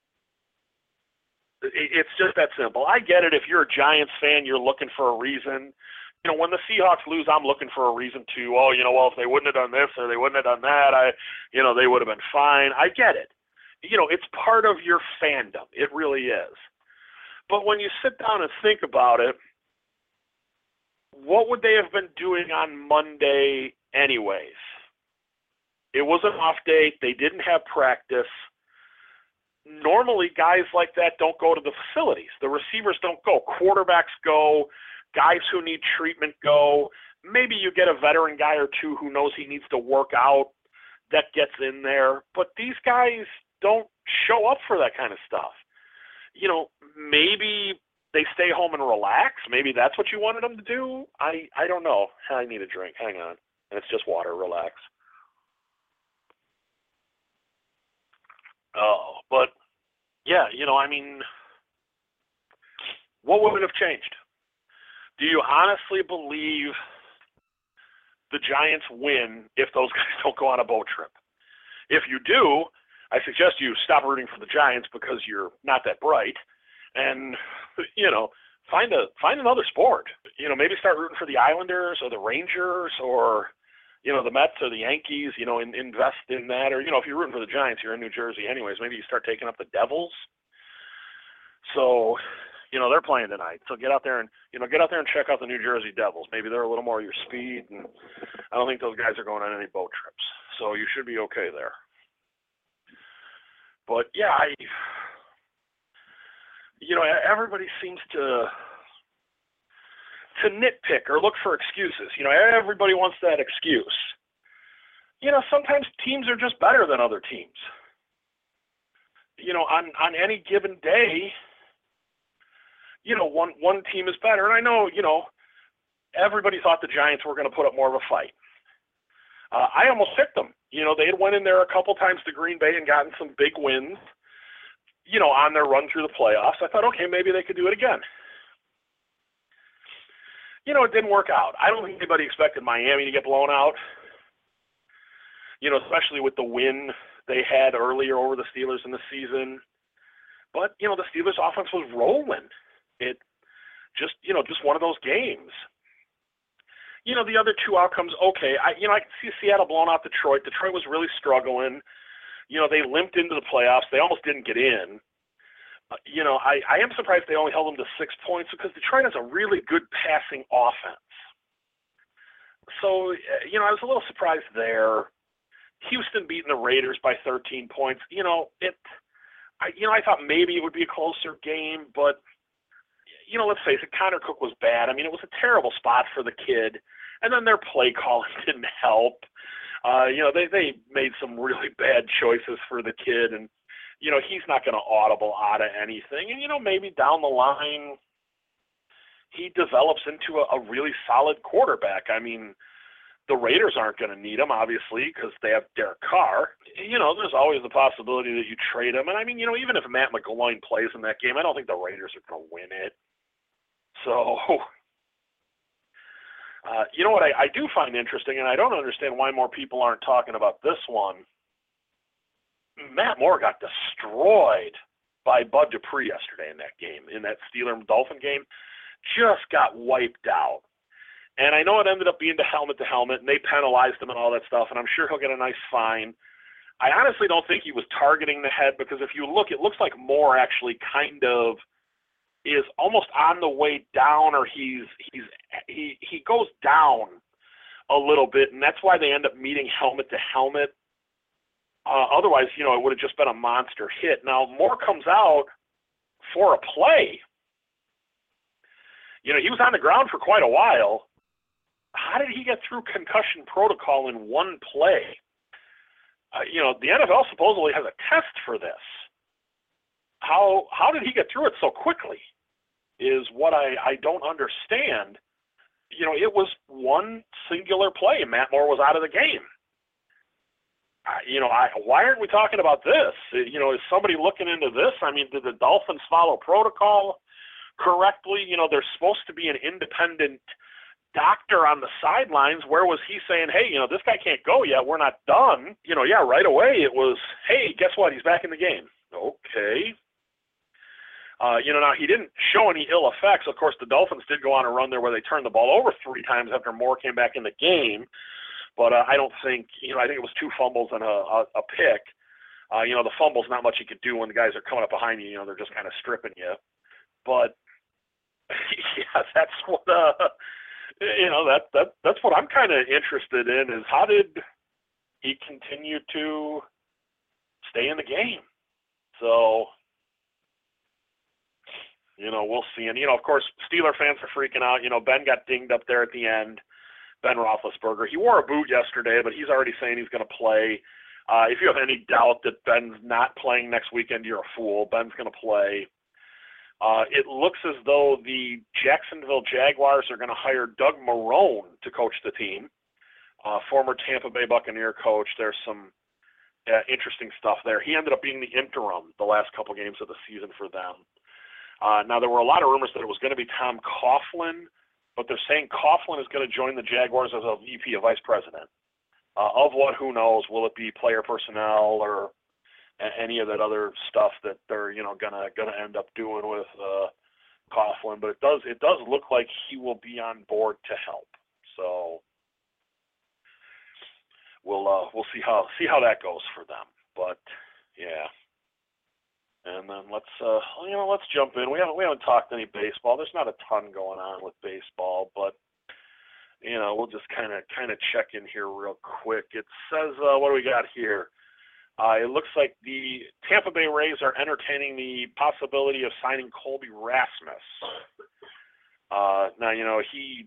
It's just that simple. I get it. If you're a Giants fan, you're looking for a reason. When the Seahawks lose, I'm looking for a reason to, well, if they wouldn't have done this or they wouldn't have done that, they would have been fine. I get it. It's part of your fandom. It really is. But when you sit down and think about it, what would they have been doing on Monday anyways? It was an off day. They didn't have practice. Normally, guys like that don't go to the facilities. The receivers don't go. Quarterbacks go. Guys who need treatment go. Maybe you get a veteran guy or two who knows he needs to work out that gets in there. But these guys don't show up for that kind of stuff. Maybe they stay home and relax. Maybe that's what you wanted them to do. I don't know. I need a drink. Hang on. And it's just water. Relax. Oh, but yeah, what would have changed? Do you honestly believe the Giants win if those guys don't go on a boat trip? If you do, I suggest you stop rooting for the Giants because you're not that bright, and find another sport. Maybe start rooting for the Islanders or the Rangers or the Mets or the Yankees. Invest in that. Or if you're rooting for the Giants, you're in New Jersey anyways. Maybe you start taking up the Devils. So, they're playing tonight. So get out there and check out the New Jersey Devils. Maybe they're a little more your speed, and I don't think those guys are going on any boat trips. So you should be okay there. But yeah, everybody seems to nitpick or look for excuses. Everybody wants that excuse. Sometimes teams are just better than other teams. On any given day, one team is better. And I know, everybody thought the Giants were going to put up more of a fight. I almost picked them. They had went in there a couple times to Green Bay and gotten some big wins, on their run through the playoffs. I thought, okay, maybe they could do it again. It didn't work out. I don't think anybody expected Miami to get blown out, especially with the win they had earlier over the Steelers in the season. But, the Steelers' offense was rolling. It just one of those games. The other two outcomes, okay. I can see Seattle blowing out Detroit. Detroit was really struggling. They limped into the playoffs. They almost didn't get in. I am surprised they only held them to 6 points because Detroit has a really good passing offense. So, I was a little surprised there. Houston beating the Raiders by 13 points. I thought maybe it would be a closer game, but, let's face it, Connor Cook was bad. It was a terrible spot for the kid, and then their play calling didn't help. They made some really bad choices for the kid, and, he's not going to audible out of anything. And, maybe down the line he develops into a really solid quarterback. The Raiders aren't going to need him, obviously, because they have Derek Carr. There's always the possibility that you trade him. And, even if Matt McGloin plays in that game, I don't think the Raiders are going to win it. So, what I do find interesting, and I don't understand why more people aren't talking about this one, Matt Moore got destroyed by Bud Dupree yesterday in that game, in that Steeler-Dolphin game. Just got wiped out. And I know it ended up being to helmet, and they penalized him and all that stuff, and I'm sure he'll get a nice fine. I honestly don't think he was targeting the head because if you look, it looks like Moore actually kind of is almost on the way down, or he goes down a little bit, and that's why they end up meeting helmet to helmet. Otherwise, it would have just been a monster hit. Now, Moore comes out for a play. He was on the ground for quite a while. How did he get through concussion protocol in one play? The NFL supposedly has a test for this. How did he get through it so quickly is what I don't understand. It was one singular play, and Matt Moore was out of the game. Why aren't we talking about this? Is somebody looking into this? Did the Dolphins follow protocol correctly? There's supposed to be an independent doctor on the sidelines. Where was he saying, hey, this guy can't go yet, we're not done? Right away it was, hey, guess what, he's back in the game. Okay. Now he didn't show any ill effects. Of course, the Dolphins did go on a run there where they turned the ball over 3 times after Moore came back in the game. But I don't think, I think it was 2 fumbles and a pick. The fumble's not much you could do when the guys are coming up behind you. They're just kind of stripping you. But, yeah, that's what, that's what I'm kind of interested in is how did he continue to stay in the game? So, we'll see. And, of course, Steeler fans are freaking out. Ben got dinged up there at the end. Ben Roethlisberger. He wore a boot yesterday, but he's already saying he's going to play. If you have any doubt that Ben's not playing next weekend, you're a fool. Ben's going to play. It looks as though the Jacksonville Jaguars are going to hire Doug Marrone to coach the team, former Tampa Bay Buccaneer coach. There's some interesting stuff there. He ended up being the interim the last couple games of the season for them. Now, there were a lot of rumors that it was going to be Tom Coughlin, but they're saying Coughlin is going to join the Jaguars as a VP, a vice president. Of what, who knows? Will it be player personnel or any of that other stuff that they're gonna end up doing with Coughlin? But it does look like he will be on board to help. So we'll see how that goes for them. But yeah. And then let's jump in. We haven't talked any baseball. There's not a ton going on with baseball, but we'll just kind of check in here real quick. It says, what do we got here? It looks like the Tampa Bay Rays are entertaining the possibility of signing Colby Rasmus. Now he's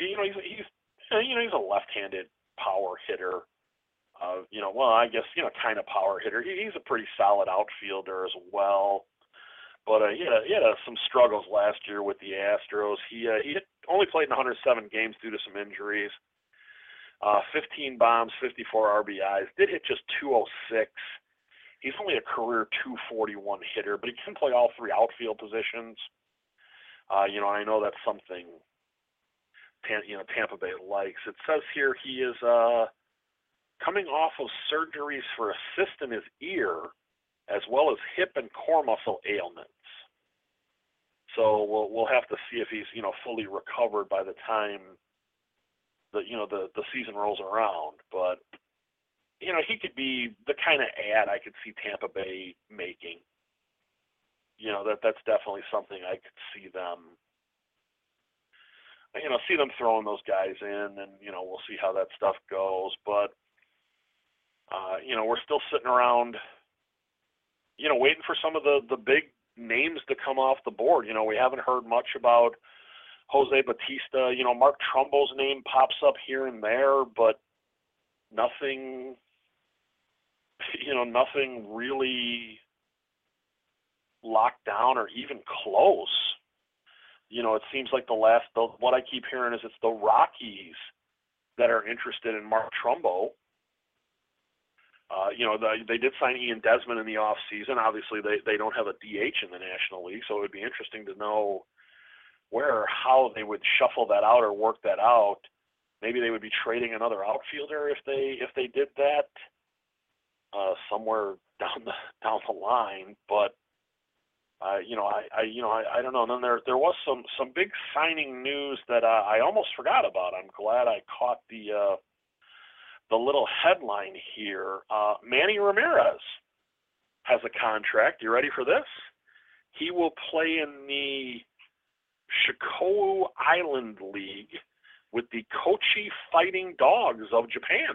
a left-handed power hitter. I guess kind of power hitter. He's a pretty solid outfielder as well. But he had some struggles last year with the Astros. He only played in 107 games due to some injuries. 15 bombs, 54 RBIs. Did hit just 206. He's only a career 241 hitter, but he can play all three outfield positions. I know that's something Tampa Bay likes. It says here he is coming off of surgeries for a cyst in his ear, as well as hip and core muscle ailments. So we'll have to see if he's fully recovered by the time the season rolls around. But he could be the kind of ad I could see Tampa Bay making. That's definitely something I could see them. See them throwing those guys in, and we'll see how that stuff goes. But we're still sitting around, waiting for some of the big names to come off the board. We haven't heard much about Jose Bautista. Mark Trumbo's name pops up here and there, but nothing really locked down or even close. It seems like what I keep hearing is it's the Rockies that are interested in Mark Trumbo. They did sign Ian Desmond in the offseason. Obviously, they don't have a DH in the National League, so it would be interesting to know where or how they would shuffle that out or work that out. Maybe they would be trading another outfielder if they did that somewhere down the line. But I don't know. And then there was some big signing news that I almost forgot about. I'm glad I caught the little headline here. Manny Ramirez has a contract. You ready for this? He will play in the Shikoku Island League with the Kochi Fighting Dogs of Japan.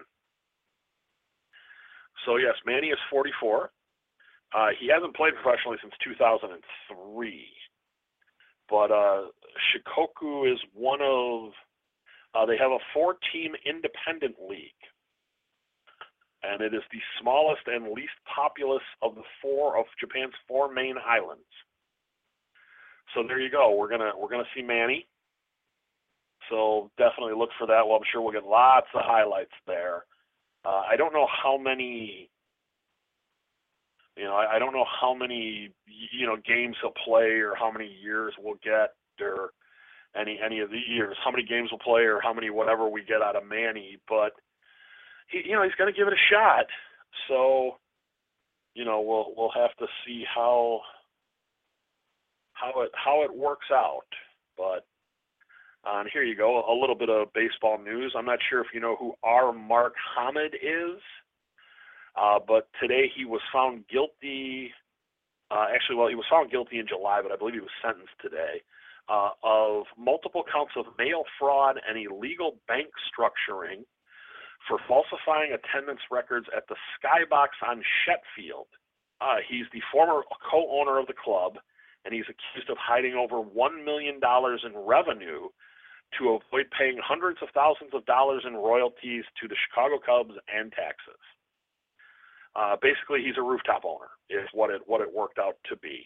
So yes, Manny is 44. He hasn't played professionally since 2003. But Shikoku is one of, they have a 4-team independent league. And it is the smallest and least populous of Japan's 4 main islands. So there you go. We're gonna see Manny. So definitely look for that. Well, I'm sure we'll get lots of highlights there. I don't know how many. I don't know how many games he'll play or how many years we'll get or any of the years. How many games we'll play or how many whatever we get out of Manny, but. He's going to give it a shot. So, we'll have to see how it works out. But and here you go, a little bit of baseball news. I'm not sure if you know who R. Mark Hamid is, but today he was found guilty. He was found guilty in July, but I believe he was sentenced today of multiple counts of mail fraud and illegal bank structuring for falsifying attendance records at the Skybox on Shetfield. He's the former co-owner of the club, and he's accused of hiding over $1 million in revenue to avoid paying hundreds of thousands of dollars in royalties to the Chicago Cubs and taxes. Basically, he's a rooftop owner, is what it worked out to be.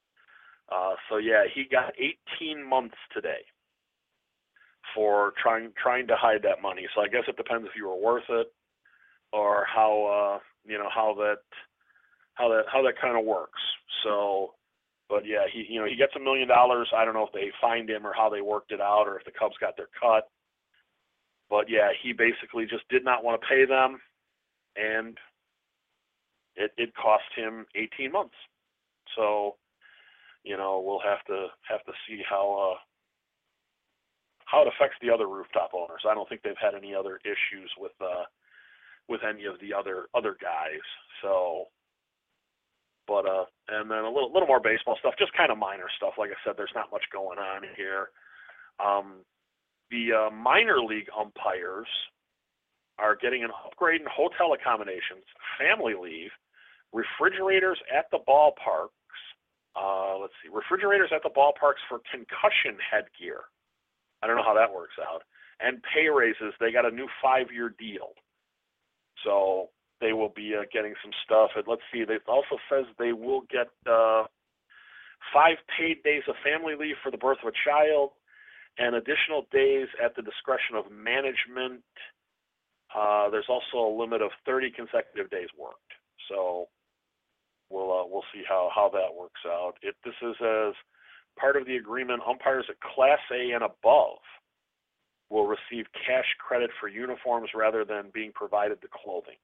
He got 18 months today for trying to hide that money. So I guess it depends if you were worth it or how that kind of works. So But yeah, he gets $1 million. I don't know if they fined him or how they worked it out, or if the Cubs got their cut. But yeah, he basically just did not want to pay them, and it cost him 18 months. So, we'll have to see how it affects the other rooftop owners. I don't think they've had any other issues with any of the other guys. So, but and then a little more baseball stuff, just kind of minor stuff. Like I said, there's not much going on here. The minor league umpires are getting an upgrade in hotel accommodations, family leave, refrigerators at the ballparks. Let's see, refrigerators at the ballparks for concussion headgear. I don't know how that works out. And pay raises. They got a new 5-year deal. So they will be getting some stuff. And let's see, it also says they will get 5 paid days of family leave for the birth of a child and additional days at the discretion of management. There's also a limit of 30 consecutive days worked. So we'll see how that works out. This is as part of the agreement. Umpires at Class A and above will receive cash credit for uniforms rather than being provided the clothing.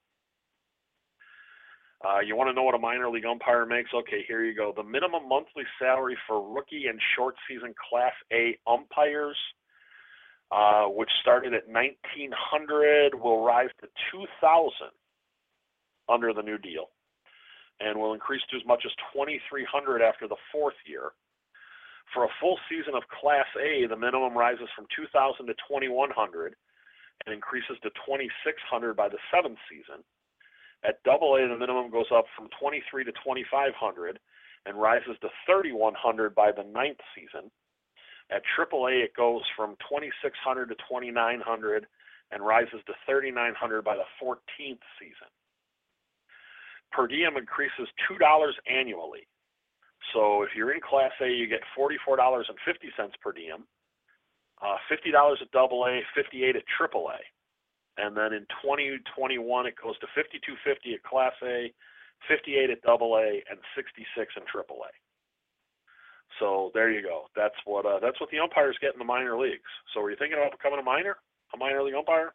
You want to know what a minor league umpire makes? Okay, here you go. The minimum monthly salary for rookie and short season Class A umpires, which started at $1,900, will rise to $2,000 under the new deal, and will increase to as much as $2,300 after the 4th year. For a full season of Class A, the minimum rises from $2,000 to $2,100 and increases to $2,600 by the 7th season. At AA, the minimum goes up from $2,300 to $2,500 and rises to $3,100 by the 9th season. At AAA, it goes from $2,600 to $2,900 and rises to $3,900 by the 14th season. Per diem increases $2 annually. So if you're in Class A, you get $44.50 per diem, $50 at AA, $58 at AAA. And then in 2021, it goes to $52.50 at Class A, $58 at AA, and $66 in AAA. So there you go. That's what the umpires get in the minor leagues. So are you thinking about becoming a minor league umpire?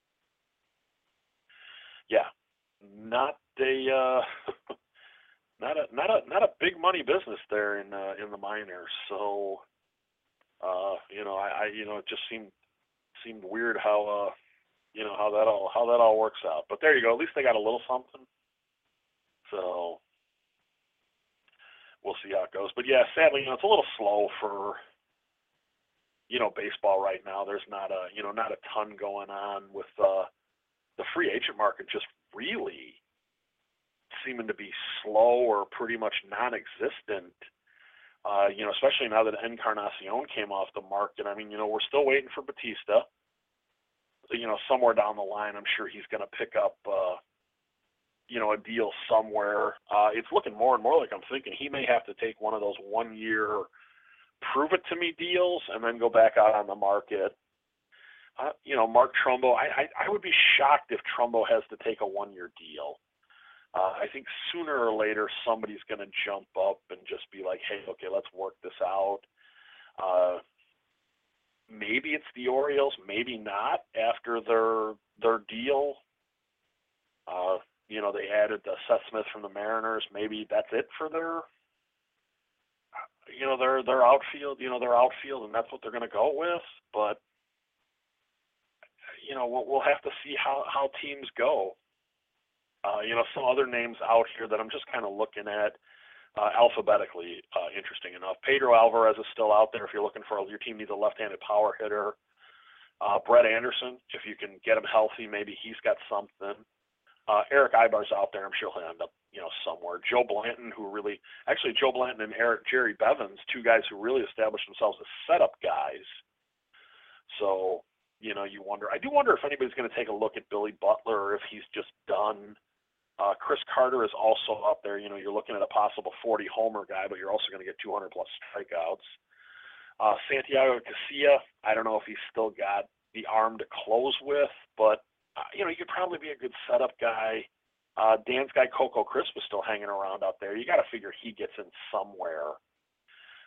Yeah, not a not a big money business there in the minors. So it just seemed weird how how that all works out. But there you go. At least they got a little something. So we'll see how it goes. But yeah, sadly, it's a little slow for baseball right now. There's not a ton going on with the free agent market. Just really seeming to be slow or pretty much non-existent. Especially now that Encarnacion came off the market. I mean, we're still waiting for Batista. Somewhere down the line, I'm sure he's going to pick up, a deal somewhere. It's looking more and more like I'm thinking he may have to take one of those 1-year prove-it-to-me deals and then go back out on the market. Mark Trumbo, I would be shocked if Trumbo has to take a 1-year deal. I think sooner or later somebody's going to jump up and just be like, hey, okay, let's work this out. Maybe it's the Orioles, maybe not after their deal. They added Seth Smith from the Mariners. Maybe that's it for their outfield. Their outfield, and that's what they're going to go with. But we'll have to see how teams go. Some other names out here that I'm just kind of looking at alphabetically, interesting enough. Pedro Alvarez is still out there if you're looking for your team needs a left-handed power hitter. Brett Anderson, if you can get him healthy, maybe he's got something. Eric Ibar's out there. I'm sure he'll end up, somewhere. Joe Blanton and Jerry Bevins, two guys who really established themselves as setup guys. So, you wonder. I do wonder if anybody's going to take a look at Billy Butler or if he's just done. Chris Carter is also up there. You're looking at a possible 40-homer guy, but you're also going to get 200-plus strikeouts. Santiago Casilla, I don't know if he's still got the arm to close with, but, he could probably be a good setup guy. Dan's guy, Coco Crisp, is still hanging around out there. You got to figure he gets in somewhere.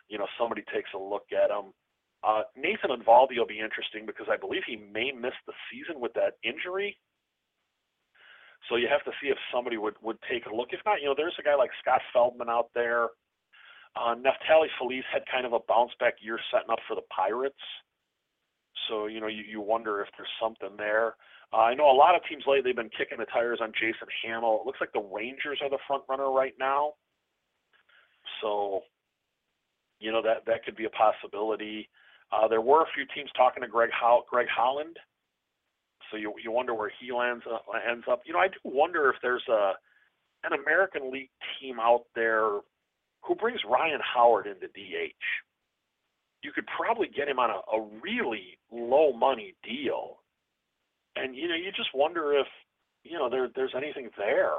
somebody takes a look at him. Nathan Eovaldi will be interesting because I believe he may miss the season with that injury. So you have to see if somebody would take a look. If not, there's a guy like Scott Feldman out there. Neftali Feliz had kind of a bounce-back year setting up for the Pirates. So, you wonder if there's something there. I know a lot of teams lately have been kicking the tires on Jason Hamill. It looks like the Rangers are the front runner right now. So, that could be a possibility. There were a few teams talking to Greg Holland. So you wonder where he ends up. I do wonder if there's an American League team out there who brings Ryan Howard into DH. You could probably get him on a really low money deal. And, you just wonder if, there's anything there.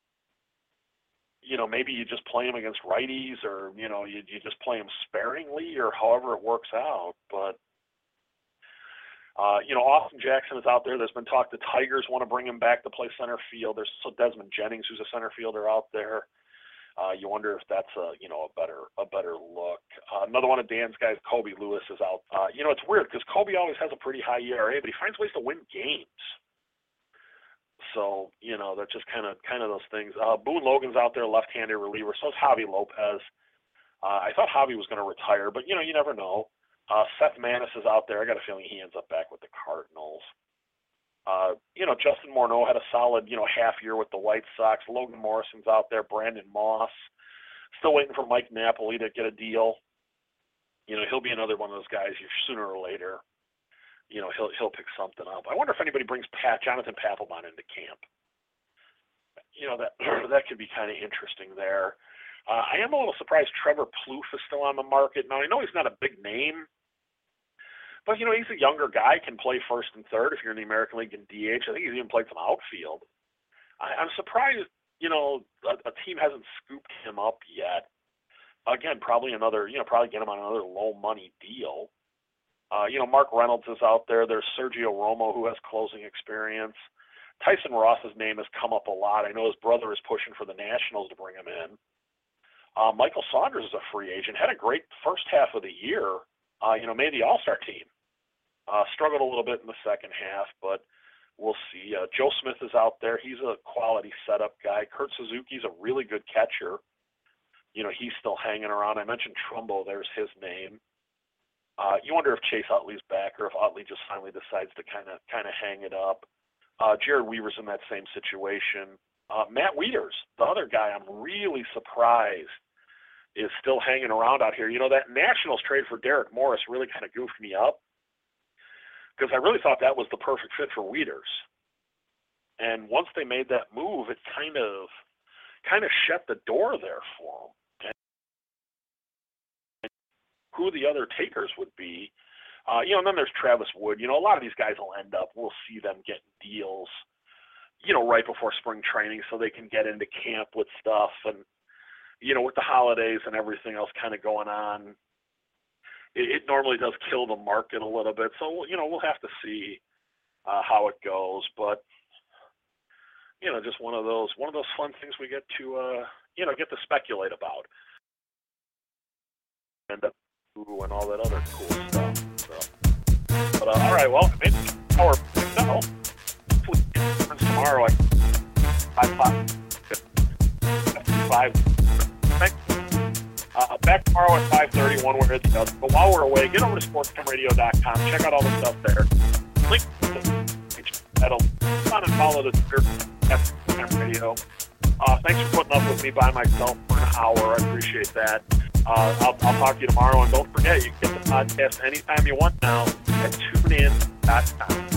Maybe you just play him against righties or, you just play him sparingly or however it works out. But, Austin Jackson is out there. There's been talk the Tigers want to bring him back to play center field. There's Desmond Jennings, who's a center fielder out there. You wonder if that's a better look. Another one of Dan's guys, Kobe Lewis, is out. It's weird because Kobe always has a pretty high ERA, but he finds ways to win games. So, that's just kind of those things. Boone Logan's out there, left-handed reliever. So is Javi Lopez. I thought Javi was going to retire, but, you never know. Seth Manis is out there. I got a feeling he ends up back with the Cardinals. Justin Morneau had a solid, half year with the White Sox. Logan Morrison's out there. Brandon Moss. Still waiting for Mike Napoli to get a deal. He'll be another one of those guys sooner or later. He'll pick something up. I wonder if anybody brings Jonathan Papelbon into camp. That could be kind of interesting there. I am a little surprised Trevor Plouffe is still on the market. Now, I know he's not a big name, but, he's a younger guy, can play first and third if you're in the American League in DH. I think he's even played some outfield. I'm surprised, a team hasn't scooped him up yet. Again, probably probably get him on another low-money deal. Mark Reynolds is out there. There's Sergio Romo, who has closing experience. Tyson Ross's name has come up a lot. I know his brother is pushing for the Nationals to bring him in. Michael Saunders is a free agent. Had a great first half of the year. Made the All-Star team. Struggled a little bit in the second half, but we'll see. Joe Smith is out there. He's a quality setup guy. Kurt Suzuki's a really good catcher. He's still hanging around. I mentioned Trumbo. There's his name. You wonder if Chase Utley's back or if Utley just finally decides to kind of hang it up. Jared Weaver's in that same situation. Matt Wieters, the other guy I'm really surprised is still hanging around out here. That Nationals trade for Derek Morris really kind of goofed me up because I really thought that was the perfect fit for Wieters. And once they made that move, it kind of shut the door there for him. And who the other takers would be. And then there's Travis Wood. A lot of these guys will end up, we'll see them getting deals, right before spring training so they can get into camp with stuff. And, with the holidays and everything else kind of going on, it normally does kill the market a little bit. So, we'll have to see how it goes. But, just one of those fun things we get to, get to speculate about. And all that other cool stuff. So. But, all right, well, maybe our no. Tomorrow at 5. Back tomorrow at 5:30, one way or the other. But while we're away, get over to sportstimeradio.com. Check out all the stuff there. Link to that'll on and follow the Twitter at Sportstime Radio. Thanks for putting up with me by myself for an hour. I appreciate that. I'll talk to you tomorrow. And don't forget, you can get the podcast anytime you want now at tunein.com.